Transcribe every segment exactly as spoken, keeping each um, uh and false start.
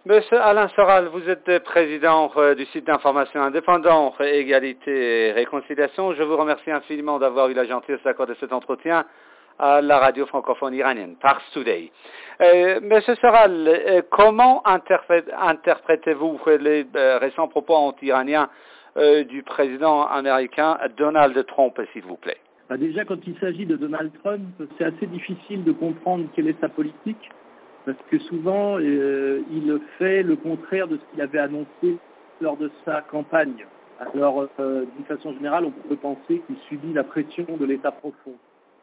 Monsieur Alain Soral, vous êtes président euh, du site d'information indépendant Égalité et Réconciliation. Je vous remercie infiniment d'avoir eu la gentillesse d'accorder cet entretien à la radio francophone iranienne, Pars Today. Euh, Monsieur Soral, euh, comment interpré- interprétez-vous les euh, récents propos anti-iraniens euh, du président américain Donald Trump, s'il vous plaît? Bah déjà, quand il s'agit de Donald Trump, c'est assez difficile de comprendre quelle est sa politique, parce que souvent, euh, il fait le contraire de ce qu'il avait annoncé lors de sa campagne. Alors, euh, d'une façon générale, on peut penser qu'il subit la pression de l'État profond.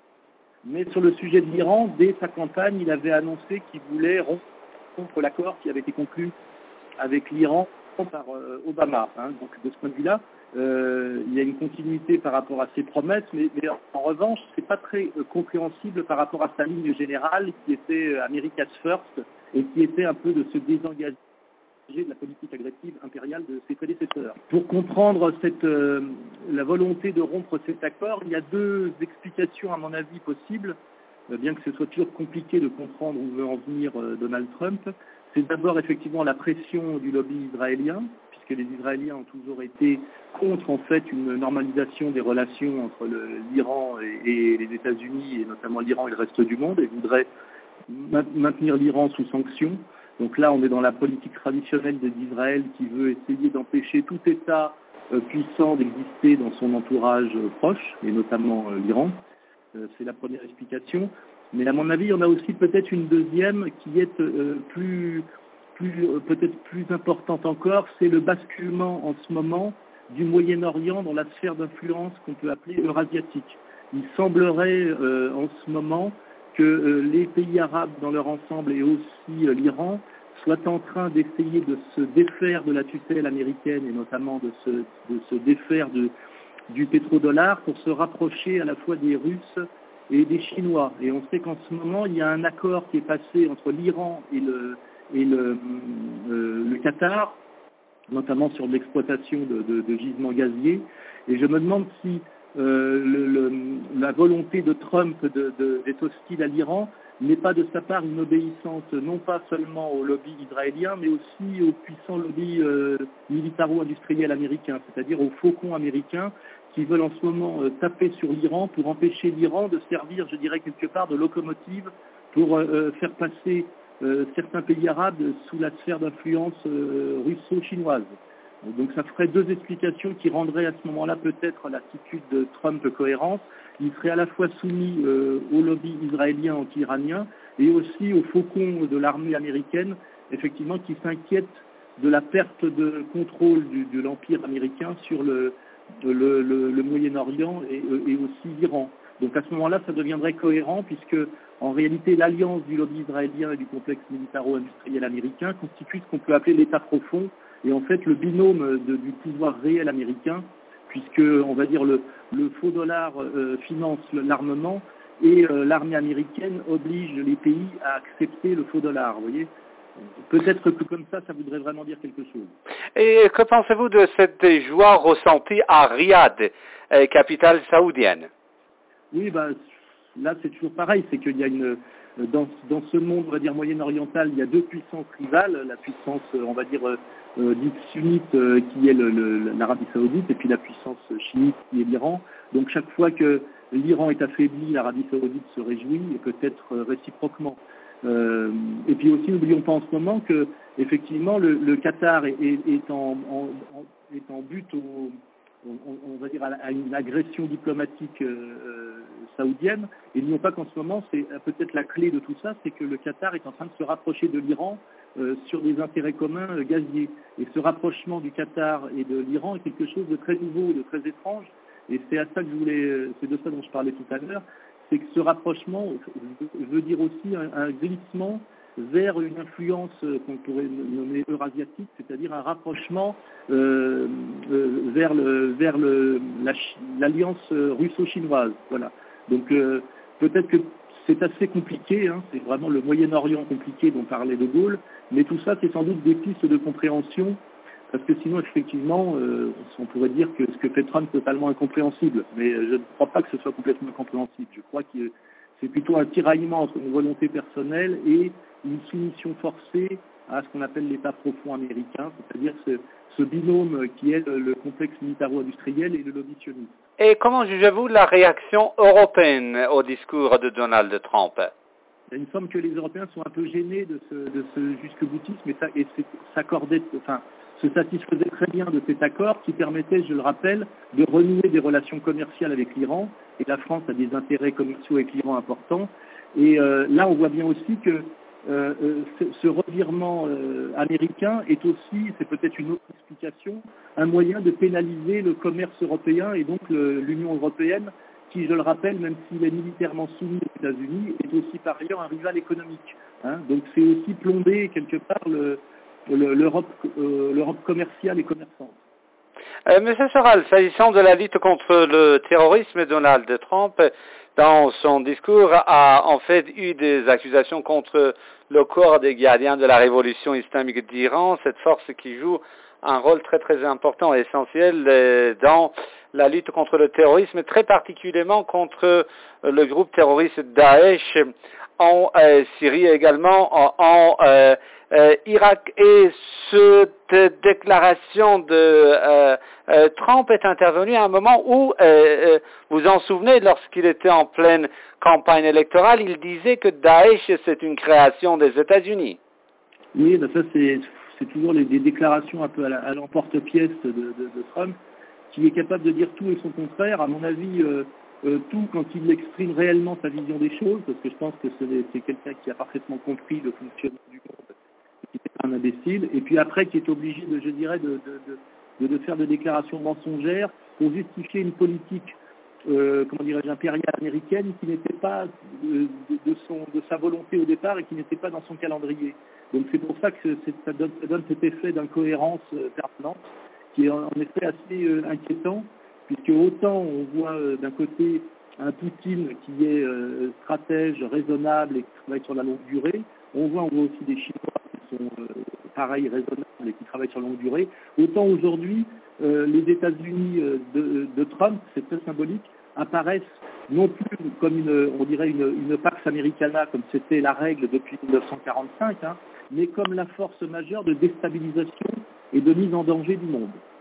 Mais sur le sujet de l'Iran, dès sa campagne, il avait annoncé qu'il voulait rompre l'accord qui avait été conclu avec l'Iran par euh, Obama. Hein. Donc, de ce point de vue-là, euh, il y a une continuité par rapport à ses promesses, mais, mais en revanche, c'est pas très euh, compréhensible par rapport à sa ligne générale qui était euh, America's First et qui était un peu de se désengager de la politique agressive impériale de ses prédécesseurs. Pour comprendre cette, euh, la volonté de rompre cet accord, il y a deux explications à mon avis possibles, euh, bien que ce soit toujours compliqué de comprendre où veut en venir euh, Donald Trump. C'est d'abord effectivement la pression du lobby israélien, puisque les Israéliens ont toujours été contre en fait une normalisation des relations entre le, l'Iran et, et les États-Unis, et notamment l'Iran et le reste du monde, et voudraient ma- maintenir l'Iran sous sanctions. Donc là, on est dans la politique traditionnelle d'Israël qui veut essayer d'empêcher tout État euh, puissant d'exister dans son entourage euh, proche, et notamment euh, l'Iran. Euh, c'est la première explication. Mais à mon avis, il y en a aussi peut-être une deuxième qui est euh, plus, plus euh, peut-être plus importante encore, c'est le basculement en ce moment du Moyen-Orient dans la sphère d'influence qu'on peut appeler eurasiatique. Il semblerait euh, en ce moment que euh, les pays arabes dans leur ensemble et aussi euh, l'Iran soient en train d'essayer de se défaire de la tutelle américaine et notamment de se, de se défaire de, du pétrodollar pour se rapprocher à la fois des Russes et des Chinois. Et on sait qu'en ce moment, il y a un accord qui est passé entre l'Iran et le, et le, euh, le Qatar, notamment sur l'exploitation de, de, de gisements gaziers. Et je me demande si euh, le, le, la volonté de Trump de, de, d'être hostile à l'Iran n'est pas de sa part une obéissance non pas seulement au lobby israélien, mais aussi au puissant lobby euh, militaro-industriel américain, c'est-à-dire aux faucons américains qui veulent en ce moment euh, taper sur l'Iran pour empêcher l'Iran de servir, je dirais, quelque part de locomotive pour euh, faire passer euh, certains pays arabes sous la sphère d'influence euh, russo-chinoise. Donc ça ferait deux explications qui rendraient à ce moment-là peut-être l'attitude de Trump cohérente. Il serait à la fois soumis euh, au lobby israélien anti-iranien et aussi aux faucons de l'armée américaine, effectivement, qui s'inquiètent de la perte de contrôle du, de l'empire américain sur le, le, le, le Moyen-Orient et, et aussi l'Iran. Donc à ce moment-là, ça deviendrait cohérent puisque en réalité l'alliance du lobby israélien et du complexe militaro-industriel américain constitue ce qu'on peut appeler l'État profond et en fait le binôme de, du pouvoir réel américain, puisque on va dire le, le faux dollar euh, finance l'armement et euh, l'armée américaine oblige les pays à accepter le faux dollar, vous voyez. Peut-être que comme ça, ça voudrait vraiment dire quelque chose. Et que pensez-vous de cette joie ressentie à Riyad, euh, capitale saoudienne? Oui, ben, là c'est toujours pareil, c'est qu'il y a une dans, dans ce monde, on va dire moyen-oriental, il y a deux puissances rivales, la puissance, on va dire euh, dite sunnite euh, qui est le, le, l'Arabie Saoudite, et puis la puissance chiite qui est l'Iran. Donc chaque fois que l'Iran est affaibli, l'Arabie Saoudite se réjouit, et peut-être euh, réciproquement. Euh, et puis aussi, n'oublions pas en ce moment que effectivement le, le Qatar est, est, est, en, en, en, est en but au On, on va dire à une agression diplomatique euh, saoudienne, et n'oublions pas qu'en ce moment, c'est peut-être la clé de tout ça, c'est que le Qatar est en train de se rapprocher de l'Iran euh, sur des intérêts communs euh, gaziers. Et ce rapprochement du Qatar et de l'Iran est quelque chose de très nouveau, de très étrange, et c'est à ça que je voulais, c'est de ça dont je parlais tout à l'heure, c'est que ce rapprochement veut dire aussi un, un glissement vers une influence qu'on pourrait nommer eurasiatique, c'est-à-dire un rapprochement euh, euh, vers, le, vers le, la, l'alliance russo-chinoise. Voilà. Donc euh, peut-être que c'est assez compliqué, hein, c'est vraiment le Moyen-Orient compliqué dont parlait De Gaulle, mais tout ça c'est sans doute des pistes de compréhension, parce que sinon effectivement euh, on pourrait dire que ce que fait Trump est totalement incompréhensible, mais je ne crois pas que ce soit complètement incompréhensible. Je crois que c'est plutôt un tiraillement entre une volonté personnelle et une soumission forcée à ce qu'on appelle l'État profond américain, c'est-à-dire ce, ce binôme qui est le, le complexe militaro-industriel et le lobby sioniste. Et comment jugez-vous la réaction européenne au discours de Donald Trump? Il me semble que les Européens sont un peu gênés de ce, de ce jusque-boutisme et, ça, et s'accordaient, enfin, se satisfaisaient très bien de cet accord qui permettait, je le rappelle, de renouer des relations commerciales avec l'Iran. Et la France a des intérêts commerciaux avec l'Iran importants. Et euh, là, on voit bien aussi que euh, ce, ce revirement euh, américain est aussi, c'est peut-être une autre explication, un moyen de pénaliser le commerce européen et donc le, l'Union européenne, qui, je le rappelle, même s'il est militairement soumis aux États-Unis, est aussi par ailleurs un rival économique. Hein. Donc c'est aussi plomber quelque part le, le, l'Europe, euh, l'Europe commerciale et commerçante. Euh, Monsieur Soral, s'agissant de la lutte contre le terrorisme, Donald Trump, dans son discours, a en fait eu des accusations contre le corps des gardiens de la révolution islamique d'Iran, cette force qui joue un rôle très très important et essentiel euh, dans la lutte contre le terrorisme, très particulièrement contre euh, le groupe terroriste Daesh en euh, Syrie et également en, en euh, euh, Irak. Et cette déclaration de euh, euh, Trump est intervenue à un moment où, euh, euh, vous en souvenez, lorsqu'il était en pleine campagne électorale, il disait que Daesh c'est une création des États-Unis. Oui, ben ça c'est, c'est toujours les, des déclarations un peu à, la, à l'emporte-pièce de, de, de Trump, qui est capable de dire tout et son contraire. À mon avis, euh, euh, tout quand il exprime réellement sa vision des choses, parce que je pense que c'est, c'est quelqu'un qui a parfaitement compris le fonctionnement du monde, qui n'est pas un imbécile, et puis après qui est obligé, de, je dirais, de, de, de, de faire des déclarations mensongères pour justifier une politique, euh, comment dirais-je, impériale américaine qui n'était pas de, de, de, son, de sa volonté au départ et qui n'était pas dans son calendrier. Donc c'est pour ça que c'est, ça, donne, ça donne cet effet d'incohérence euh, permanente, qui est en, en effet assez euh, inquiétant, puisque autant on voit euh, d'un côté un Poutine qui est euh, stratège, raisonnable et qui travaille sur la longue durée, on voit, on voit aussi des Chinois qui sont euh, pareil, raisonnables et qui travaillent sur la longue durée, autant aujourd'hui euh, les États-Unis euh, de, de Trump, c'est très symbolique, apparaissent non plus comme une, on dirait une, une Pax Americana, comme c'était la règle depuis mille neuf cent quarante-cinq, hein, mais comme la force majeure de déstabilisation et de mise en danger du monde.